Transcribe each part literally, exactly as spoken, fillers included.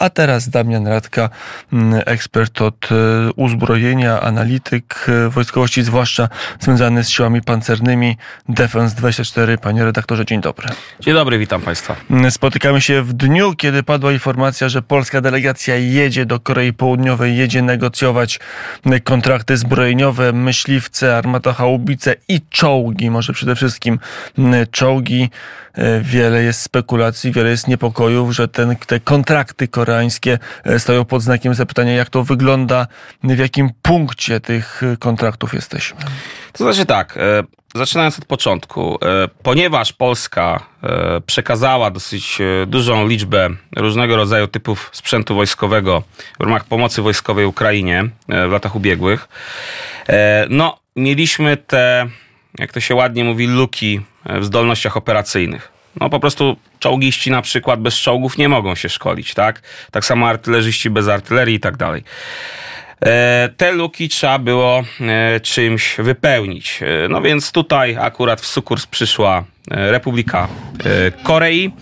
A teraz Damian Radka, ekspert od uzbrojenia, analityk wojskowości, zwłaszcza związany z siłami pancernymi, Defense dwadzieścia cztery. Panie redaktorze, dzień dobry. Dzień dobry, witam Państwa. Spotykamy się w dniu, kiedy padła informacja, że polska delegacja jedzie do Korei Południowej, jedzie negocjować kontrakty zbrojeniowe, myśliwce, armatochaubice i czołgi. Może przede wszystkim czołgi. Wiele jest spekulacji, wiele jest niepokojów, że ten, te kontrakty koreańskie stoją pod znakiem zapytania, jak to wygląda, w jakim punkcie tych kontraktów jesteśmy. To znaczy tak, zaczynając od początku, ponieważ Polska przekazała dosyć dużą liczbę różnego rodzaju typów sprzętu wojskowego w ramach pomocy wojskowej Ukrainie w latach ubiegłych, no mieliśmy te, jak to się ładnie mówi, luki w zdolnościach operacyjnych. No po prostu czołgiści na przykład bez czołgów nie mogą się szkolić, tak? Tak samo artylerzyści bez artylerii i tak dalej. Te luki trzeba było czymś wypełnić. No więc tutaj akurat w sukurs przyszła Republika Korei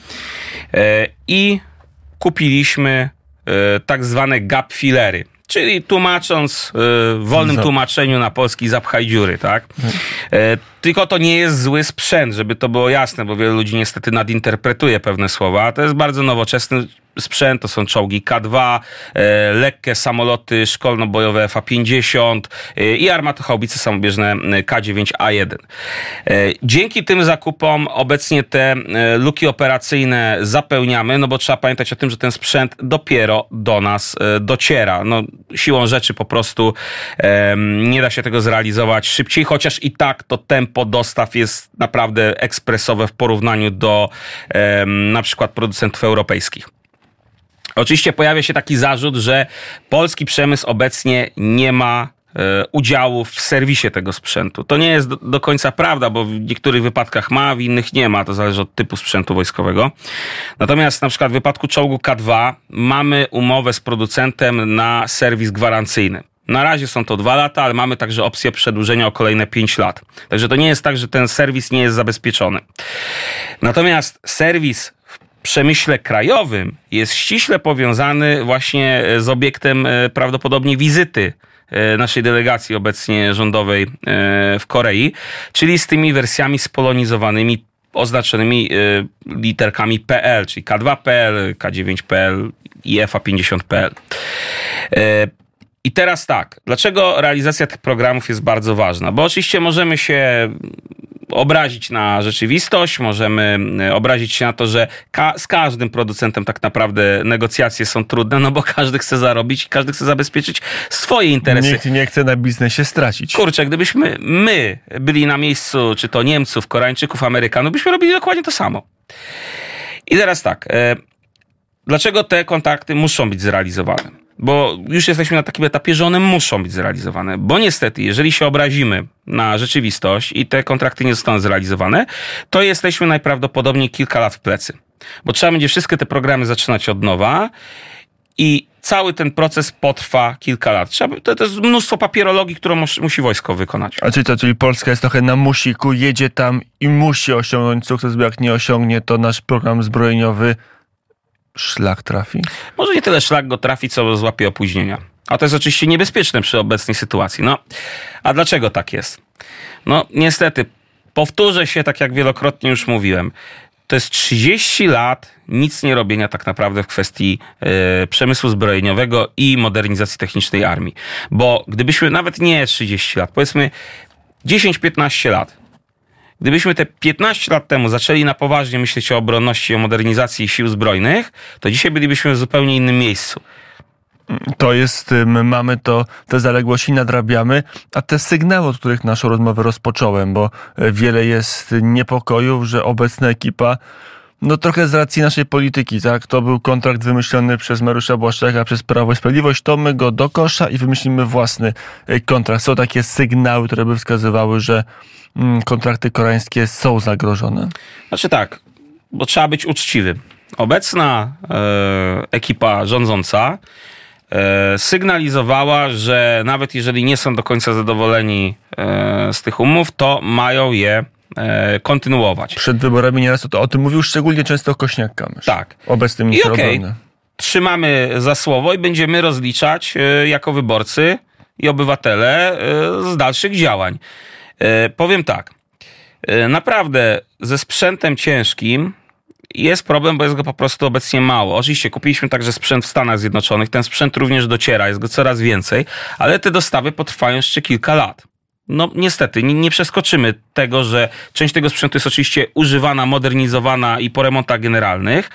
i kupiliśmy tak zwane gap fillery. Czyli tłumacząc, w wolnym Zap. tłumaczeniu na polski zapchaj dziury, tak? E, tylko to nie jest zły sprzęt, żeby to było jasne, bo wielu ludzi niestety nadinterpretuje pewne słowa. To jest bardzo nowoczesny sprzęt, to są czołgi K dwa, e, lekkie samoloty szkolno-bojowe F A pięćdziesiąt e, i armatochaubice samobieżne K dziewięć A jeden. E, dzięki tym zakupom obecnie te e, luki operacyjne zapełniamy, no bo trzeba pamiętać o tym, że ten sprzęt dopiero do nas e, dociera. No, siłą rzeczy po prostu e, nie da się tego zrealizować szybciej, chociaż i tak to tempo dostaw jest naprawdę ekspresowe w porównaniu do e, na przykład producentów europejskich. Oczywiście pojawia się taki zarzut, że polski przemysł obecnie nie ma e, udziału w serwisie tego sprzętu. To nie jest do, do końca prawda, bo w niektórych wypadkach ma, w innych nie ma. To zależy od typu sprzętu wojskowego. Natomiast na przykład w wypadku czołgu K dwa mamy umowę z producentem na serwis gwarancyjny. Na razie są to dwa lata, ale mamy także opcję przedłużenia o kolejne pięć lat. Także to nie jest tak, że ten serwis nie jest zabezpieczony. Natomiast serwis w przemyśle krajowym jest ściśle powiązany właśnie z obiektem prawdopodobnie wizyty naszej delegacji obecnie rządowej w Korei, czyli z tymi wersjami spolonizowanymi, oznaczonymi literkami P L, czyli K dwa P L, K dziewięć P L i F A pięćdziesiąt P L. I teraz tak, dlaczego realizacja tych programów jest bardzo ważna? Bo oczywiście możemy się obrazić na rzeczywistość, możemy obrazić się na to, że ka- z każdym producentem tak naprawdę negocjacje są trudne, no bo każdy chce zarobić i każdy chce zabezpieczyć swoje interesy. Nikt nie chce na biznesie stracić. Kurczę, gdybyśmy my byli na miejscu, czy to Niemców, Koreańczyków, Amerykanów, byśmy robili dokładnie to samo. I teraz tak, e, dlaczego te kontrakty muszą być zrealizowane? Bo już jesteśmy na takim etapie, że one muszą być zrealizowane. Bo niestety, jeżeli się obrazimy na rzeczywistość i te kontrakty nie zostaną zrealizowane, to jesteśmy najprawdopodobniej kilka lat w plecy. Bo trzeba będzie wszystkie te programy zaczynać od nowa i cały ten proces potrwa kilka lat. Trzeba, to, to jest mnóstwo papierologii, którą mus, musi wojsko wykonać. A czyli to, czyli Polska jest trochę na musiku, jedzie tam i musi osiągnąć sukces, bo jak nie osiągnie, to nasz program zbrojeniowy szlak trafi? Może nie tyle szlak go trafi, co złapie opóźnienia. A to jest oczywiście niebezpieczne przy obecnej sytuacji. No, a dlaczego tak jest? No, niestety, powtórzę się, tak jak wielokrotnie już mówiłem. To jest trzydzieści lat nic nie robienia tak naprawdę w kwestii yy, przemysłu zbrojeniowego i modernizacji technicznej armii. Bo gdybyśmy nawet nie trzydzieści lat, powiedzmy dziesięć piętnaście lat, gdybyśmy te piętnaście lat temu zaczęli na poważnie myśleć o obronności, o modernizacji sił zbrojnych, to dzisiaj bylibyśmy w zupełnie innym miejscu. To jest, my mamy to, te zaległości nadrabiamy, a te sygnały, od których naszą rozmowę rozpocząłem, bo wiele jest niepokojów, że obecna ekipa, no trochę z racji naszej polityki, tak, to był kontrakt wymyślony przez Mariusza Błaszczaka, przez Prawo i Sprawiedliwość, to my go do kosza i wymyślimy własny kontrakt. Są takie sygnały, które by wskazywały, że kontrakty koreańskie są zagrożone? Znaczy tak, bo trzeba być uczciwym. Obecna e, ekipa rządząca e, sygnalizowała, że nawet jeżeli nie są do końca zadowoleni e, z tych umów, to mają je e, kontynuować. Przed wyborami nieraz o, to, o tym mówił szczególnie często Kośniak-Kamysz. Tak. Obecny minister okay. obrony. trzymamy za słowo i będziemy rozliczać jako wyborcy i obywatele z dalszych działań. Powiem tak, naprawdę ze sprzętem ciężkim jest problem, bo jest go po prostu obecnie mało. Oczywiście kupiliśmy także sprzęt w Stanach Zjednoczonych, ten sprzęt również dociera, jest go coraz więcej, ale te dostawy potrwają jeszcze kilka lat. No niestety, nie, nie przeskoczymy tego, że część tego sprzętu jest oczywiście używana, modernizowana i po remontach generalnych,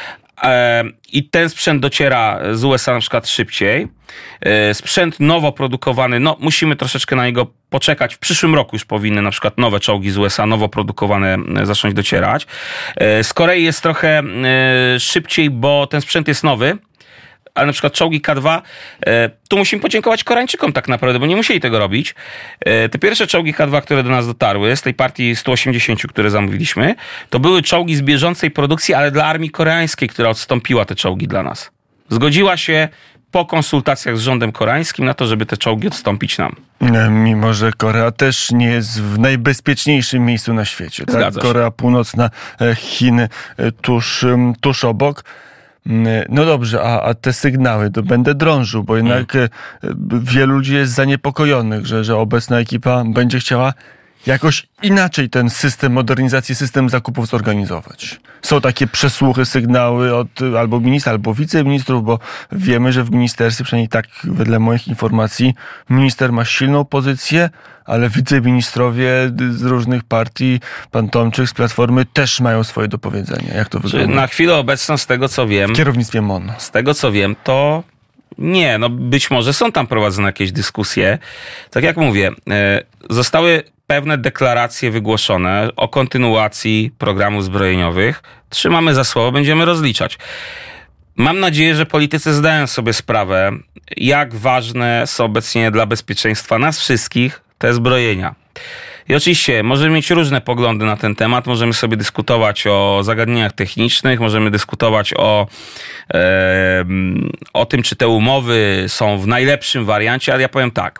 i ten sprzęt dociera z U S A na przykład szybciej. Sprzęt nowo produkowany, no musimy troszeczkę na niego poczekać. W przyszłym roku już powinny na przykład nowe czołgi z U S A, nowo produkowane, zacząć docierać. Z Korei jest trochę szybciej, bo ten sprzęt jest nowy. Ale na przykład czołgi K dwa, tu musimy podziękować Koreańczykom tak naprawdę, bo nie musieli tego robić. Te pierwsze czołgi K dwa, które do nas dotarły, z tej partii stu osiemdziesięciu, które zamówiliśmy, to były czołgi z bieżącej produkcji, ale dla armii koreańskiej, która odstąpiła te czołgi dla nas. Zgodziła się po konsultacjach z rządem koreańskim na to, żeby te czołgi odstąpić nam. Mimo że Korea też nie jest w najbezpieczniejszym miejscu na świecie. Tak? Korea Północna, Chiny tuż, tuż obok. No dobrze, a, a te sygnały, to będę drążył, bo jednak hmm. wielu ludzi jest zaniepokojonych, że, że obecna ekipa będzie chciała jakoś inaczej ten system modernizacji, system zakupów zorganizować. Są takie przesłuchy, sygnały od albo ministra, albo wiceministrów, bo wiemy, że w ministerstwie, przynajmniej tak wedle moich informacji, minister ma silną pozycję, ale wiceministrowie z różnych partii, pan Tomczyk z Platformy, też mają swoje do powiedzenia. Jak to wygląda? Na chwilę obecną, z tego co wiem... W kierownictwie M O N. Z tego co wiem, to nie. No być może są tam prowadzone jakieś dyskusje. Tak jak mówię, zostały pewne deklaracje wygłoszone o kontynuacji programów zbrojeniowych. Trzymamy za słowo, będziemy rozliczać. Mam nadzieję, że politycy zdają sobie sprawę, jak ważne są obecnie dla bezpieczeństwa nas wszystkich te zbrojenia. I oczywiście możemy mieć różne poglądy na ten temat, możemy sobie dyskutować o zagadnieniach technicznych, możemy dyskutować o, e, o tym, czy te umowy są w najlepszym wariancie, ale ja powiem tak.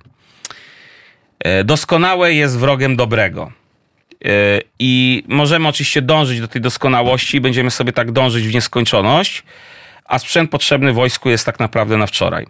Doskonałe jest wrogiem dobrego. I możemy oczywiście dążyć do tej doskonałości, będziemy sobie tak dążyć w nieskończoność, a sprzęt potrzebny wojsku jest tak naprawdę na wczoraj.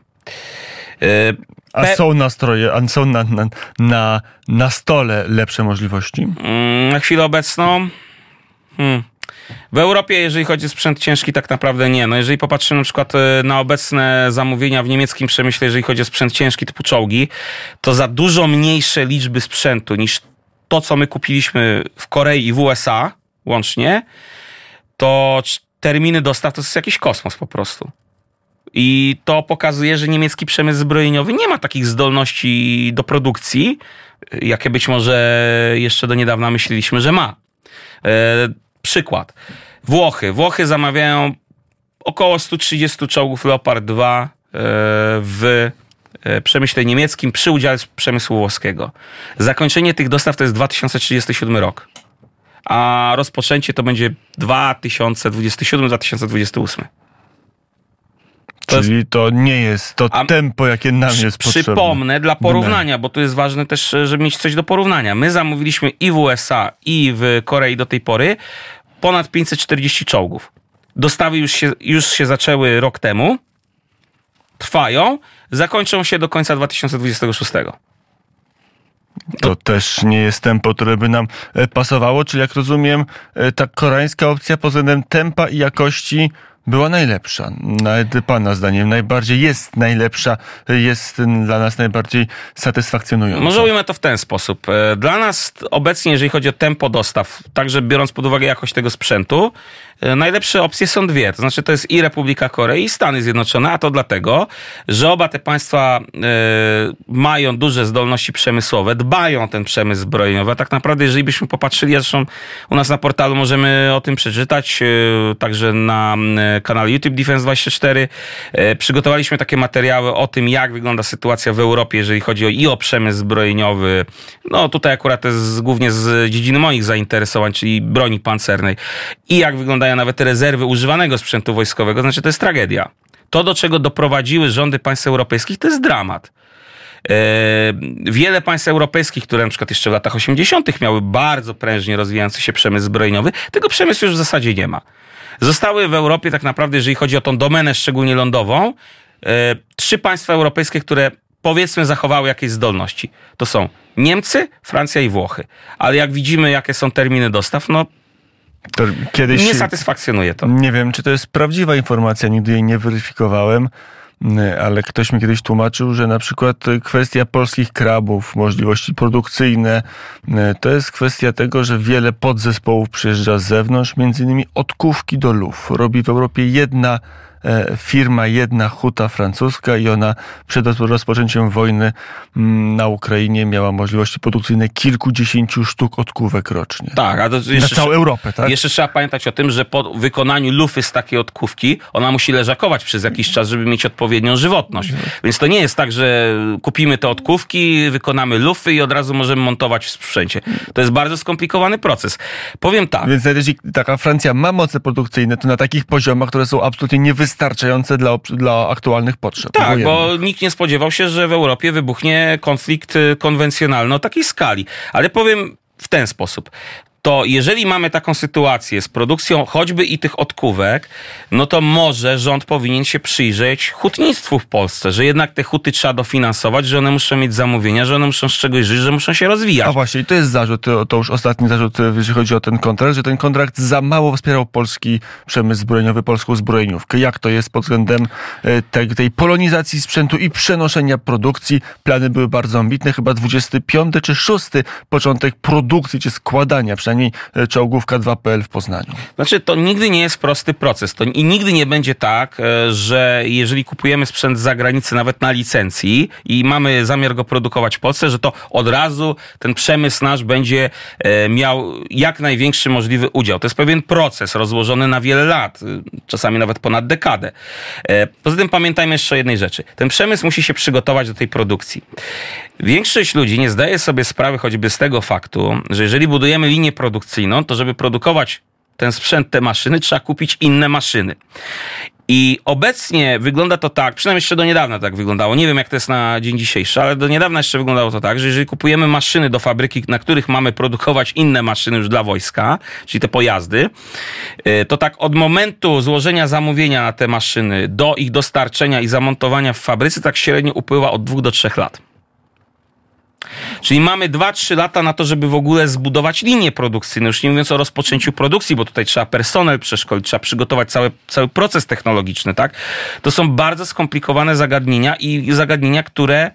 A Pe- są nastroje, a są na, na, na, na stole lepsze możliwości? Na chwilę obecną hmm. w Europie, jeżeli chodzi o sprzęt ciężki, tak naprawdę nie. No jeżeli popatrzymy na przykład na obecne zamówienia w niemieckim przemyśle, jeżeli chodzi o sprzęt ciężki typu czołgi, to za dużo mniejsze liczby sprzętu niż to, co my kupiliśmy w Korei i w U S A łącznie, to terminy dostaw to jest jakiś kosmos po prostu. I to pokazuje, że niemiecki przemysł zbrojeniowy nie ma takich zdolności do produkcji, jakie być może jeszcze do niedawna myśleliśmy, że ma. E, przykład. Włochy. Włochy zamawiają około sto trzydzieści czołgów Leopard dwa e, w przemyśle niemieckim przy udziale przemysłu włoskiego. Zakończenie tych dostaw to jest dwa tysiące trzydziesty siódmy rok. A rozpoczęcie to będzie dwa tysiące dwudziesty siódmy do dwa tysiące dwudziesty ósmy. To Czyli jest, to nie jest to tempo, jakie nam przy, jest potrzebne. Przypomnę dla porównania, bo tu jest ważne też, żeby mieć coś do porównania. My zamówiliśmy i w U S A, i w Korei do tej pory ponad pięćset czterdzieści czołgów. Dostawy już się, już się zaczęły rok temu, trwają, zakończą się do końca dwa tysiące dwudziestego szóstego. To, to też nie jest tempo, które by nam pasowało, czyli jak rozumiem, ta koreańska opcja pod względem tempa i jakości była najlepsza. Nawet pana zdaniem najbardziej jest najlepsza, jest dla nas najbardziej satysfakcjonująca. Może ujmę to w ten sposób. Dla nas obecnie, jeżeli chodzi o tempo dostaw, także biorąc pod uwagę jakość tego sprzętu, najlepsze opcje są dwie. To znaczy to jest i Republika Korei, i Stany Zjednoczone, a to dlatego, że oba te państwa y, mają duże zdolności przemysłowe, dbają o ten przemysł zbrojeniowy. A tak naprawdę, jeżeli byśmy popatrzyli, zresztą u nas na portalu możemy o tym przeczytać, y, także na y, kanale YouTube Defense dwadzieścia cztery. Y, przygotowaliśmy takie materiały o tym, jak wygląda sytuacja w Europie, jeżeli chodzi o, i o przemysł zbrojeniowy. No tutaj akurat to jest głównie z dziedziny moich zainteresowań, czyli broni pancernej. I jak wygląda nawet rezerwy używanego sprzętu wojskowego, znaczy to jest tragedia. To, do czego doprowadziły rządy państw europejskich, to jest dramat. Wiele państw europejskich, które na przykład jeszcze w latach osiemdziesiątych miały bardzo prężnie rozwijający się przemysł zbrojeniowy, tego przemysłu już w zasadzie nie ma. Zostały w Europie tak naprawdę, jeżeli chodzi o tą domenę szczególnie lądową, trzy państwa europejskie, które powiedzmy zachowały jakieś zdolności. To są Niemcy, Francja i Włochy. Ale jak widzimy, jakie są terminy dostaw, no to kiedyś, nie satysfakcjonuje to. Nie wiem, czy to jest prawdziwa informacja, nigdy jej nie weryfikowałem, ale ktoś mi kiedyś tłumaczył, że na przykład kwestia polskich krabów, możliwości produkcyjne, to jest kwestia tego, że wiele podzespołów przyjeżdża z zewnątrz, między innymi odkówki do luf. Robi w Europie jedna firma, jedna huta francuska i ona przed rozpoczęciem wojny na Ukrainie miała możliwości produkcyjne kilkudziesięciu sztuk odkówek rocznie. Tak, a to jeszcze, na całą Europę, tak? Jeszcze trzeba pamiętać o tym, że po wykonaniu lufy z takiej odkówki ona musi leżakować przez jakiś czas, żeby mieć odpowiednią żywotność. Mhm. Więc to nie jest tak, że kupimy te odkówki, wykonamy lufy i od razu możemy montować w sprzęcie. To jest bardzo skomplikowany proces. Powiem tak. Więc jeśli taka Francja ma moce produkcyjne, to na takich poziomach, które są absolutnie niewystarczające wystarczające dla, dla aktualnych potrzeb. Tak, wojennych. Bo nikt nie spodziewał się, że w Europie wybuchnie konflikt konwencjonalny o takiej skali. Ale powiem w ten sposób. To jeżeli mamy taką sytuację z produkcją choćby i tych odkówek, no to może rząd powinien się przyjrzeć hutnictwu w Polsce, że jednak te huty trzeba dofinansować, że one muszą mieć zamówienia, że one muszą z czegoś żyć, że muszą się rozwijać. A właśnie, i to jest zarzut, to, to już ostatni zarzut, jeżeli chodzi o ten kontrakt, że ten kontrakt za mało wspierał polski przemysł zbrojeniowy, polską zbrojeniówkę. Jak to jest pod względem tej, tej polonizacji sprzętu i przenoszenia produkcji? Plany były bardzo ambitne, chyba dwudziesty piąty czy szósty początek produkcji, czy składania, przynajmniej czołgówka dwa kropka p l w Poznaniu. Znaczy, to nigdy nie jest prosty proces. To i nigdy nie będzie tak, że jeżeli kupujemy sprzęt z zagranicy, nawet na licencji i mamy zamiar go produkować w Polsce, że to od razu ten przemysł nasz będzie miał jak największy możliwy udział. To jest pewien proces rozłożony na wiele lat, czasami nawet ponad dekadę. Poza tym pamiętajmy jeszcze o jednej rzeczy. Ten przemysł musi się przygotować do tej produkcji. Większość ludzi nie zdaje sobie sprawy choćby z tego faktu, że jeżeli budujemy linię produkcyjną, to żeby produkować ten sprzęt, te maszyny, trzeba kupić inne maszyny. I obecnie wygląda to tak, przynajmniej jeszcze do niedawna tak wyglądało, nie wiem jak to jest na dzień dzisiejszy, ale do niedawna jeszcze wyglądało to tak, że jeżeli kupujemy maszyny do fabryki, na których mamy produkować inne maszyny już dla wojska, czyli te pojazdy, to tak od momentu złożenia zamówienia na te maszyny do ich dostarczenia i zamontowania w fabryce tak średnio upływa od dwóch do trzech lat. Czyli mamy dwa trzy lata na to, żeby w ogóle zbudować linię produkcyjną. Już nie mówiąc o rozpoczęciu produkcji, bo tutaj trzeba personel przeszkolić, trzeba przygotować cały, cały proces technologiczny, tak? To są bardzo skomplikowane zagadnienia i zagadnienia, które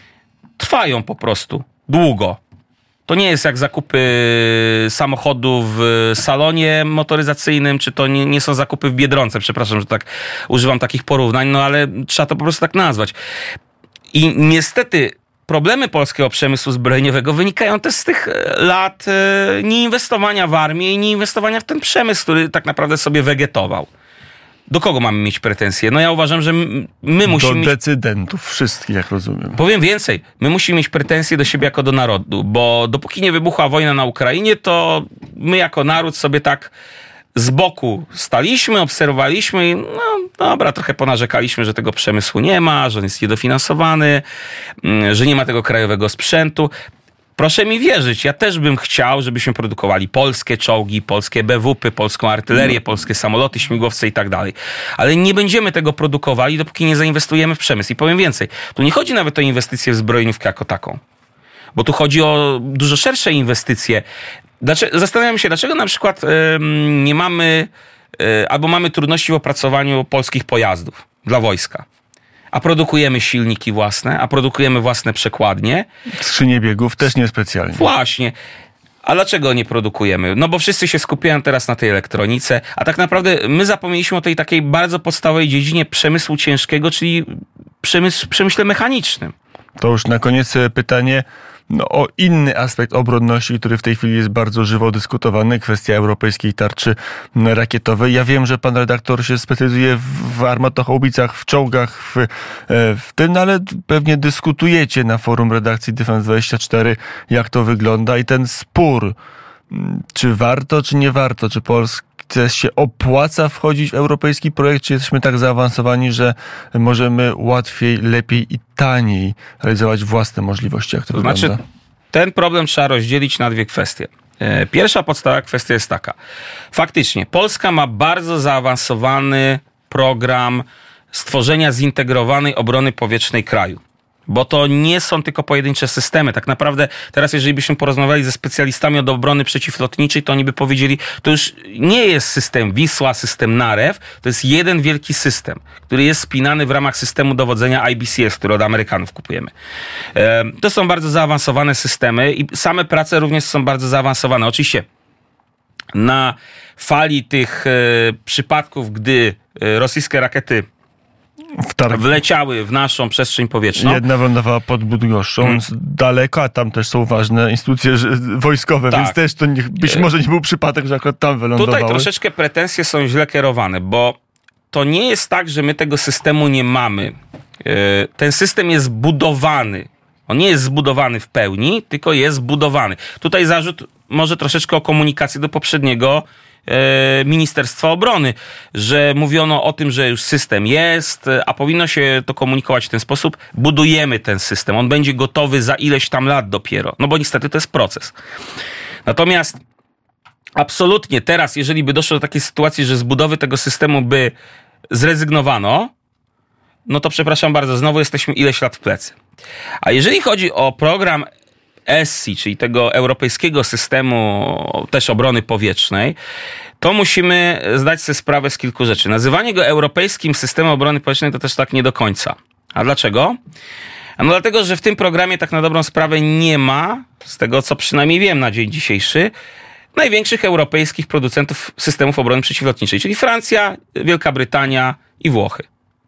trwają po prostu długo. To nie jest jak zakupy samochodu w salonie motoryzacyjnym, czy to nie, nie są zakupy w Biedronce. Przepraszam, że tak używam takich porównań, no ale trzeba to po prostu tak nazwać. I niestety problemy polskiego przemysłu zbrojeniowego wynikają też z tych lat nieinwestowania w armię i nieinwestowania w ten przemysł, który tak naprawdę sobie wegetował. Do kogo mamy mieć pretensje? No ja uważam, że my musimy... Do decydentów wszystkich, jak rozumiem. Powiem więcej. My musimy mieć pretensje do siebie jako do narodu, bo dopóki nie wybuchła wojna na Ukrainie, to my jako naród sobie tak z boku staliśmy, obserwowaliśmy i no dobra, trochę ponarzekaliśmy, że tego przemysłu nie ma, że on jest niedofinansowany, że nie ma tego krajowego sprzętu. Proszę mi wierzyć, ja też bym chciał, żebyśmy produkowali polskie czołgi, polskie be wu py, polską artylerię, no. polskie samoloty, śmigłowce i tak dalej. Ale nie będziemy tego produkowali, dopóki nie zainwestujemy w przemysł. I powiem więcej, tu nie chodzi nawet o inwestycje w zbrojeniówkę jako taką, bo tu chodzi o dużo szersze inwestycje. Dlaczego, zastanawiam się, dlaczego na przykład ym, nie mamy, y, albo mamy trudności w opracowaniu polskich pojazdów dla wojska. A produkujemy silniki własne, a produkujemy własne przekładnie. Skrzynie biegów też niespecjalnie. Właśnie. A dlaczego nie produkujemy? No bo wszyscy się skupiają teraz na tej elektronice, a tak naprawdę my zapomnieliśmy o tej takiej bardzo podstawowej dziedzinie przemysłu ciężkiego, czyli przemysł, przemyśle mechanicznym. To już na koniec pytanie no, o inny aspekt obronności, który w tej chwili jest bardzo żywo dyskutowany, kwestia europejskiej tarczy rakietowej. Ja wiem, że pan redaktor się specjalizuje w armatochałbicach, w czołgach, w, w tym, no, ale pewnie dyskutujecie na forum redakcji Defense dwadzieścia cztery, jak to wygląda i ten spór, czy warto, czy nie warto, czy Polska teraz się opłaca wchodzić w europejski projekt, czy jesteśmy tak zaawansowani, że możemy łatwiej, lepiej i taniej realizować własne możliwości? Jak to, to znaczy, wygląda? Ten problem trzeba rozdzielić na dwie kwestie. Pierwsza podstawowa kwestia jest taka. Faktycznie, Polska ma bardzo zaawansowany program stworzenia zintegrowanej obrony powietrznej kraju. Bo to nie są tylko pojedyncze systemy. Tak naprawdę teraz, jeżeli byśmy porozmawiali ze specjalistami od obrony przeciwlotniczej, to oni by powiedzieli, to już nie jest system Wisła, system Narew, to jest jeden wielki system, który jest spinany w ramach systemu dowodzenia I B C S, który od Amerykanów kupujemy. To są bardzo zaawansowane systemy i same prace również są bardzo zaawansowane. Oczywiście na fali tych przypadków, gdy rosyjskie rakiety Wtarg... wleciały w naszą przestrzeń powietrzną. Jedna wylądowała pod Bydgoszczą, hmm. daleko, a tam też są ważne instytucje wojskowe, tak. Więc też to nie, być może nie był przypadek, że akurat tam wylądowały. Tutaj troszeczkę pretensje są źle kierowane, bo to nie jest tak, że my tego systemu nie mamy. Ten system jest zbudowany. On nie jest zbudowany w pełni, tylko jest zbudowany. Tutaj zarzut może troszeczkę o komunikację do poprzedniego Ministerstwa Obrony, że mówiono o tym, że już system jest, a powinno się to komunikować w ten sposób. Budujemy ten system, on będzie gotowy za ileś tam lat dopiero, no bo niestety to jest proces. Natomiast absolutnie teraz, jeżeli by doszło do takiej sytuacji, że z budowy tego systemu by zrezygnowano, no to przepraszam bardzo, znowu jesteśmy ileś lat w plecy. A jeżeli chodzi o program E S S I, czyli tego europejskiego systemu też obrony powietrznej, to musimy zdać sobie sprawę z kilku rzeczy. Nazywanie go europejskim systemem obrony powietrznej to też tak nie do końca. A dlaczego? No dlatego, że w tym programie tak na dobrą sprawę nie ma, z tego co przynajmniej wiem na dzień dzisiejszy, największych europejskich producentów systemów obrony przeciwlotniczej, czyli Francja, Wielka Brytania i Włochy.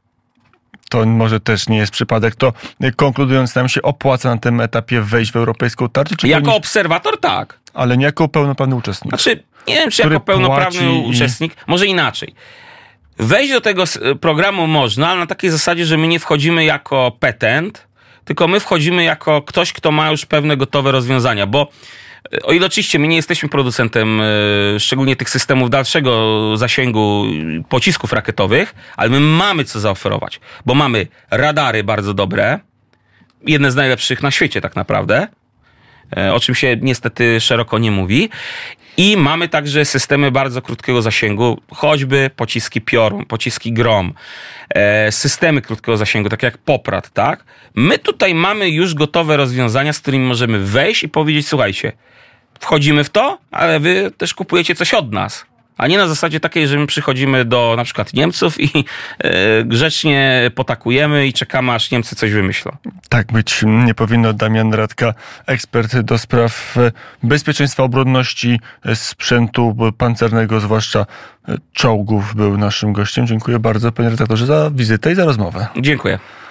To może też nie jest przypadek. To konkludując, nam się opłaca na tym etapie wejść w europejską tarczę? Czy jako powinniś... obserwator tak. Ale nie jako pełnoprawny uczestnik. Znaczy, nie wiem, czy jako pełnoprawny i... uczestnik, może inaczej. Wejść do tego programu można, ale na takiej zasadzie, że my nie wchodzimy jako petent, tylko my wchodzimy jako ktoś, kto ma już pewne gotowe rozwiązania, bo o ile oczywiście my nie jesteśmy producentem szczególnie tych systemów dalszego zasięgu pocisków rakietowych, ale my mamy co zaoferować, bo mamy radary bardzo dobre, jedne z najlepszych na świecie tak naprawdę, o czym się niestety szeroko nie mówi, i mamy także systemy bardzo krótkiego zasięgu, choćby pociski Piorun, pociski Grom, systemy krótkiego zasięgu, takie jak Poprad, tak? My tutaj mamy już gotowe rozwiązania, z którymi możemy wejść i powiedzieć, słuchajcie, wchodzimy w to, ale wy też kupujecie coś od nas. A nie na zasadzie takiej, że my przychodzimy do na przykład Niemców i yy, grzecznie potakujemy i czekamy, aż Niemcy coś wymyślą. Tak być nie powinno. Damian Radka, ekspert do spraw bezpieczeństwa, obronności, sprzętu pancernego, zwłaszcza czołgów, był naszym gościem. Dziękuję bardzo, panie redaktorze, za wizytę i za rozmowę. Dziękuję.